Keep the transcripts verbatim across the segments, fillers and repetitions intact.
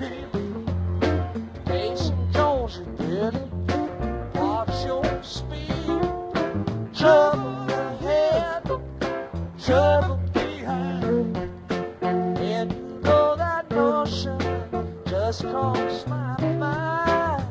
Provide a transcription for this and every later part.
cocaine. Casey Jones, you better watch your speed. Trouble ahead, trouble behind. And you know that notion just crossed my mind.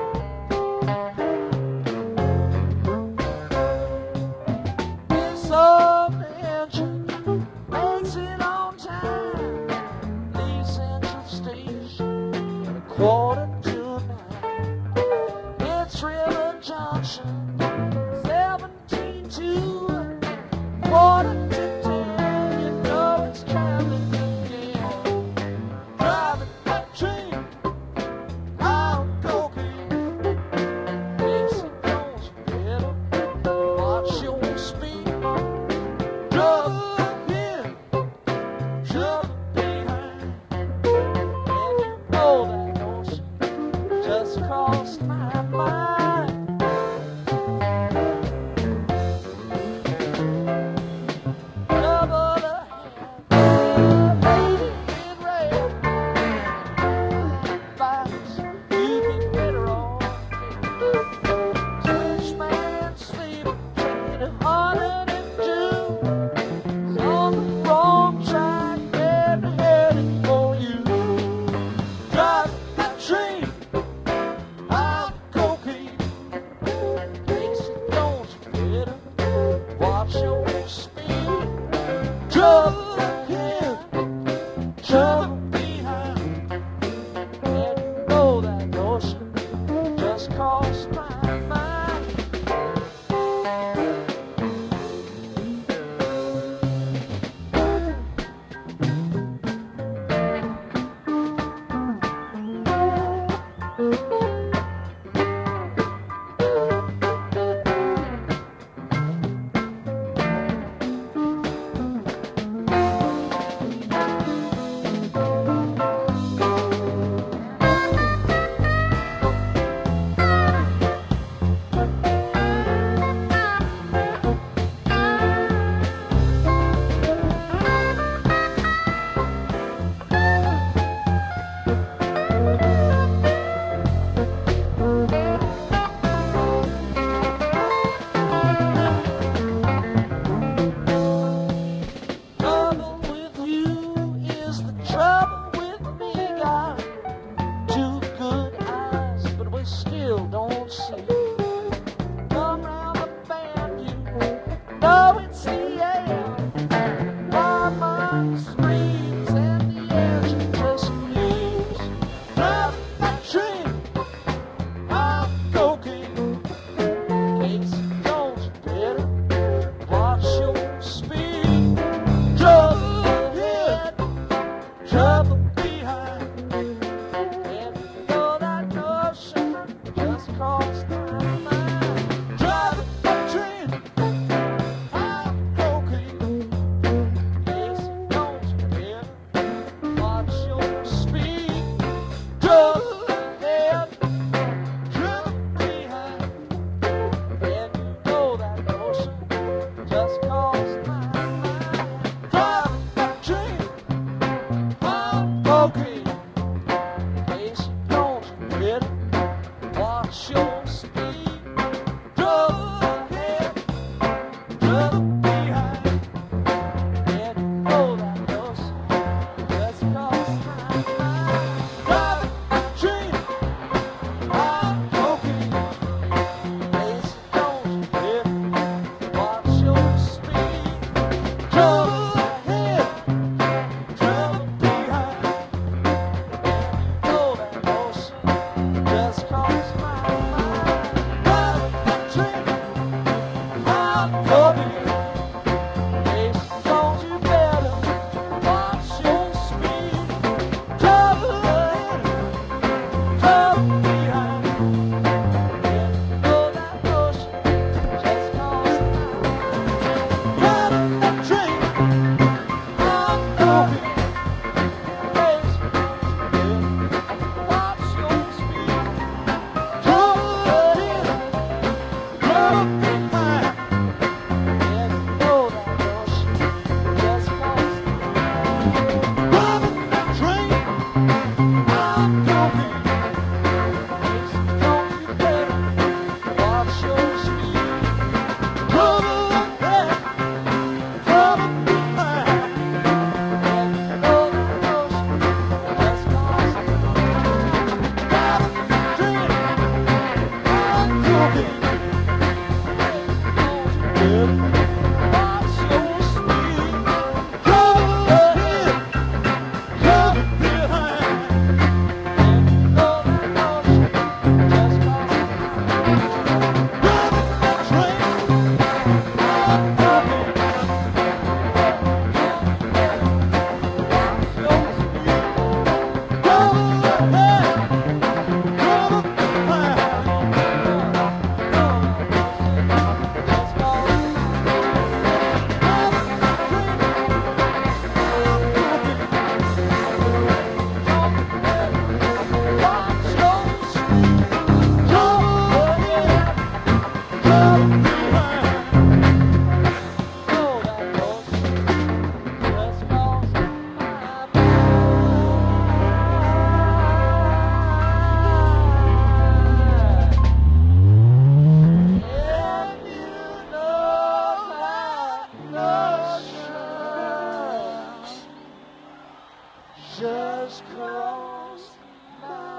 This old engine makes it on time. Lee Central Station at a quarter to nine. It's River Junction, seventeen to quarter to ten. You know it's traveling again. Driving that train out cocaine. Casey Jones, you better watch your speed. Trouble ahead, trouble behind. And you know that notion just crossed my mind. Trouble ahead, lady in red. Advice, you be better off dead. Switchman sleeping, train of hundred and two. On the wrong track, they're heading for you. Driving that train out cocaine. Casey Jones, you better watch your speed. Trouble ahead, trouble behind. And you know that notion just crossed my mind. Trouble with you is the trouble with me. Got two good eyes, but we still don't see. Come round the bend, you know it's the air. Mama screams and the engine just leaves. Driving that train out cocaine. Casey Jones, you better watch your speed. Trouble ahead, trouble behind. And you know that notion just crossed my mind. Driving that train out cocaine. Casey Jones, you better watch your speed. Trouble ahead, trouble behind. And you know that notion just crossed my mind. Driving that train out cocaine. Casey Jones, you better watch your speed. Trouble ahead, trouble behind. And you know that notion just crossed my mind. Driving that train out cocaine. Casey Jones, you better watch your speed. Trouble ahead, trouble behind. just crossed my